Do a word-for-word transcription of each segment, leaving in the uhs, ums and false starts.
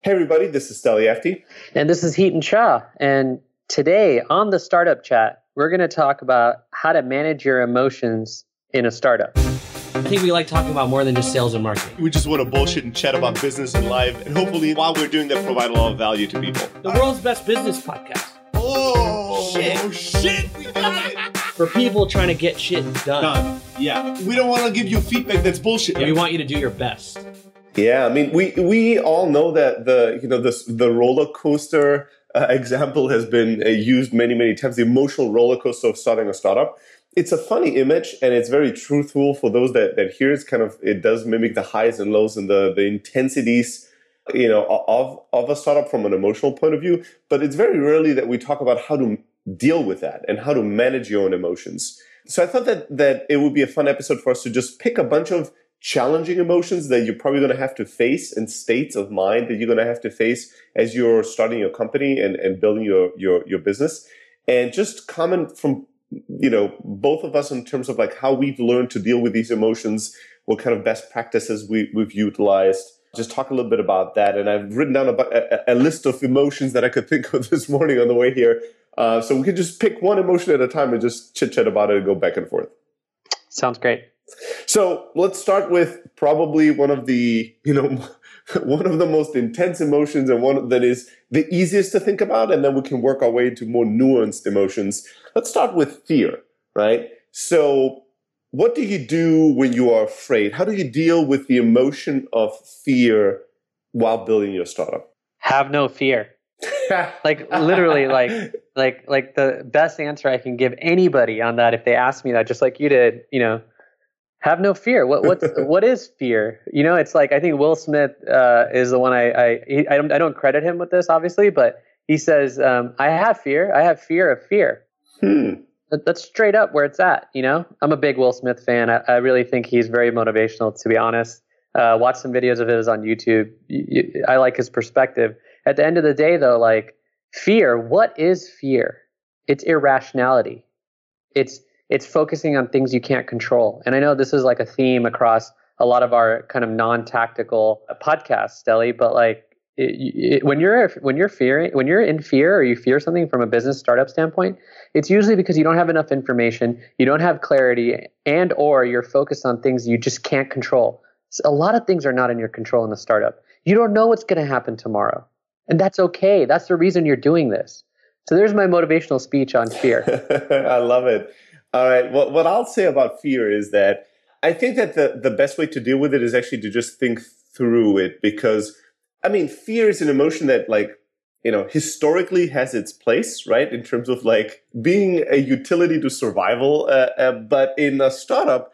Hey everybody, this is Steli Efti. And this is Heaton Shah. And today on the Startup Chat, we're going to talk about how to manage your emotions in a startup. I think we like talking about more than just sales and marketing. We just want to bullshit and chat about business and life, and hopefully while we're doing that, provide a lot of value to people. The world's best business podcast. Oh, shit. Oh, shit. We got it. For people trying to get shit done. Done. Yeah. We don't want to give you feedback that's bullshit. Yeah, we want you to do your best. Yeah, I mean, we we all know that the you know the the roller coaster uh, example has been uh, used many many times. The emotional roller coaster of starting a startup. It's a funny image, and it's very truthful for those that that hear it. Kind of, it does mimic the highs and lows and the the intensities, you know, of of a startup from an emotional point of view. But it's very rarely that we talk about how to deal with that and how to manage your own emotions. So I thought that that it would be a fun episode for us to just pick a bunch of challenging emotions that you're probably going to have to face and states of mind that you're going to have to face as you're starting your company and, and building your, your, your business. And just comment from, you know, both of us in terms of like how we've learned to deal with these emotions, what kind of best practices we, we've utilized. Just talk a little bit about that. And I've written down a, a, a list of emotions that I could think of this morning on the way here. Uh, so we could just pick one emotion at a time and just chit chat about it and go back and forth. Sounds great. So let's start with probably one of the, you know, one of the most intense emotions and one that is the easiest to think about. And then we can work our way into more nuanced emotions. Let's start with fear, right? So what do you do when you are afraid? How do you deal with the emotion of fear while building your startup? Have no fear. Like literally like, like, like the best answer I can give anybody on that, if they ask me that, just like you did, you know, have no fear. What what's what is fear? You know, it's like I think Will Smith uh, is the one I I I don't I don't credit him with this obviously, but he says um, I have fear. I have fear of fear. Hmm. That, that's straight up where it's at. You know, I'm a big Will Smith fan. I, I really think he's very motivational. To be honest, uh, watch some videos of his on YouTube. You, you, I like his perspective. At the end of the day, though, like fear. What is fear? It's irrationality. It's It's focusing on things you can't control. And I know this is like a theme across a lot of our kind of non-tactical podcasts, Steli, but like it, it, when you're when you're fearing, when you're in fear or you fear something from a business startup standpoint, it's usually because you don't have enough information, you don't have clarity, and or you're focused on things you just can't control. So a lot of things are not in your control in the startup. You don't know what's going to happen tomorrow. And that's okay. That's the reason you're doing this. So there's my motivational speech on fear. I love it. All right. Well, what I'll say about fear is that I think that the, the best way to deal with it is actually to just think through it because, I mean, fear is an emotion that like, you know, historically has its place, right? In terms of like being a utility to survival. Uh, uh, but in a startup,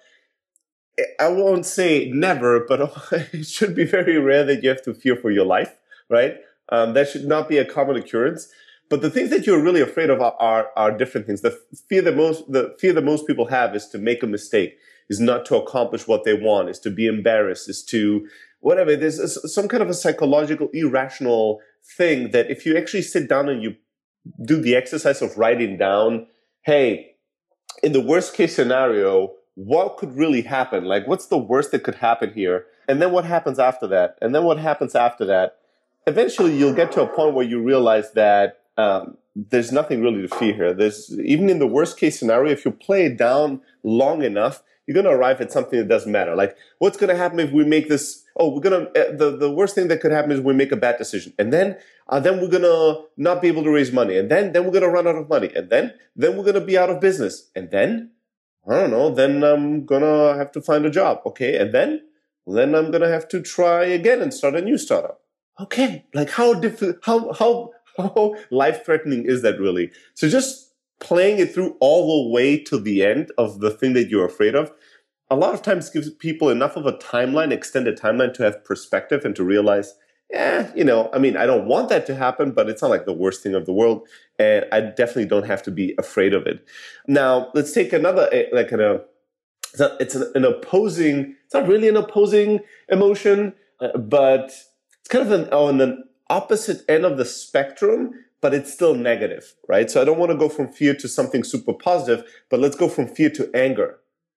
I won't say never, but it should be very rare that you have to fear for your life, right? Um, that should not be a common occurrence. But the things that you're really afraid of are, are, are different things. The fear that most, the fear that most people have is to make a mistake, is not to accomplish what they want, is to be embarrassed, is to whatever. There's a, some kind of a psychological, irrational thing that if you actually sit down and you do the exercise of writing down, hey, in the worst case scenario, what could really happen? Like, what's the worst that could happen here? And then what happens after that? And then what happens after that? Eventually, you'll get to a point where you realize that Um, there's nothing really to fear here. There's even in the worst case scenario, if you play it down long enough, you're going to arrive at something that doesn't matter. Like, what's going to happen if we make this? Oh, we're going to, uh, the, the worst thing that could happen is we make a bad decision. And then, uh, then we're going to not be able to raise money. And then, then we're going to run out of money. And then, then we're going to be out of business. And then, I don't know, then I'm going to have to find a job. Okay. And then, then I'm going to have to try again and start a new startup. Okay. Like how different, how, how, How life-threatening is that really? So just playing it through all the way to the end of the thing that you're afraid of, a lot of times gives people enough of a timeline, extended timeline to have perspective and to realize, yeah, you know, I mean, I don't want that to happen, but it's not like the worst thing of the world. And I definitely don't have to be afraid of it. Now, let's take another, like an, a, it's an, an opposing, it's not really an opposing emotion, uh, but it's kind of an, on an opposite end of the spectrum, but it's still negative, right? So I don't want to go from fear to something super positive, but let's go from fear to anger.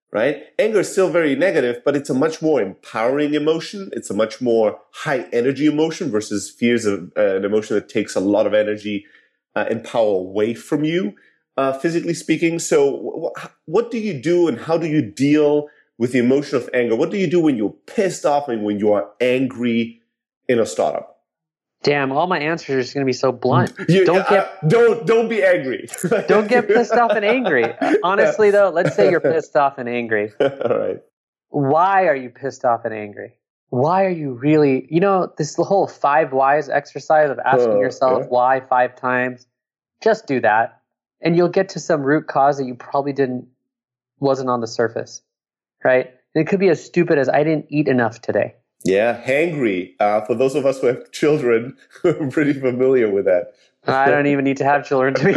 right? Anger is still very negative, but it's a much more empowering emotion. It's a much more high energy emotion versus fear is a, uh, an emotion that takes a lot of energy uh, and power away from you, uh, physically speaking. So w- what do you do and how do you deal with the emotion of anger? What do you do when you're pissed off and when you are angry in a startup? Damn, all my answers are just going to be so blunt. You, don't uh, get don't don't be angry. don't get pissed off and angry. Honestly, though, let's say you're pissed off and angry. All right. Why are you pissed off and angry? Why are you really? You know, this whole five whys exercise of asking Uh, yourself yeah. why five times. Just do that, and you'll get to some root cause that you probably didn't wasn't on the surface, right? And it could be as stupid as I didn't eat enough today. Yeah, hangry. Uh, for those of us who have children, we're pretty familiar with that. I don't even need to have children to be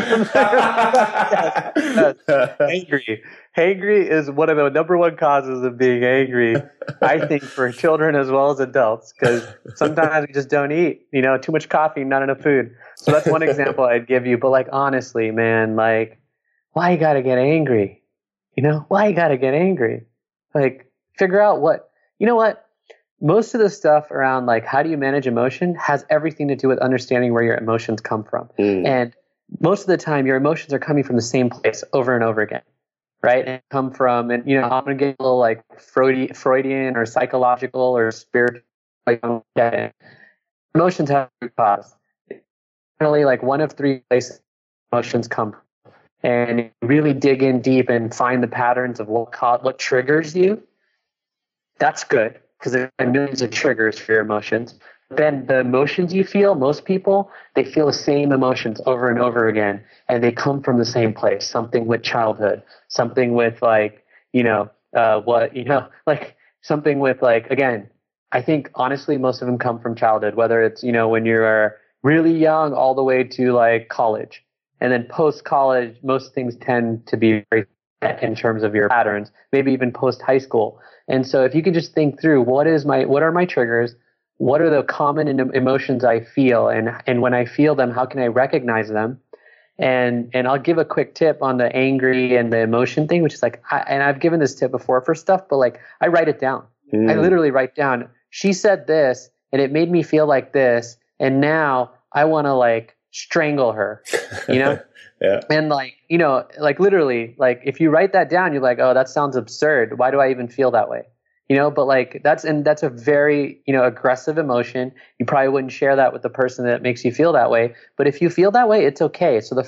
yes, yes. Angry. Hangry is one of the number one causes of being angry, I think, for children as well as adults, because sometimes we just don't eat, you know, too much coffee, not enough food. So that's one example I'd give you. But like, honestly, man, like, why you gotta get angry? You know, why you gotta get angry? Like, figure out what, you know what? Most of the stuff around like how do you manage emotion has everything to do with understanding where your emotions come from. Mm. And most of the time your emotions are coming from the same place over and over again, right? And come from, and you know, I'm going to get a little like Freudi- Freudian or psychological or spiritual. Like, emotions have a root cause. Generally, like one of three places emotions come from. And you really dig in deep and find the patterns of what co- what triggers you. That's good, because there are millions of triggers for your emotions. Then the emotions you feel, most people, they feel the same emotions over and over again, and they come from the same place. Something with childhood, something with like, you know, uh, what, you know, like something with like, again, I think honestly, most of them come from childhood, whether it's, you know, when you're really young all the way to like college. And then post-college, most things tend to be very set in terms of your patterns, maybe even post-high school. And so if you could just think through what is my, what are my triggers? What are the common emotions I feel? And, and when I feel them, how can I recognize them? And, and I'll give a quick tip on the angry and the emotion thing, which is like, I, and I've given this tip before for stuff, but like I write it down. Mm. I literally write down, she said this and it made me feel like this. And now I want to like strangle her, you know? Yeah. And like, you know, like literally, like if you write that down, you're like, oh, that sounds absurd. Why do I even feel that way? You know, but like that's, and that's a very, you know, aggressive emotion. You probably wouldn't share that with the person that makes you feel that way. But if you feel that way, it's okay. So the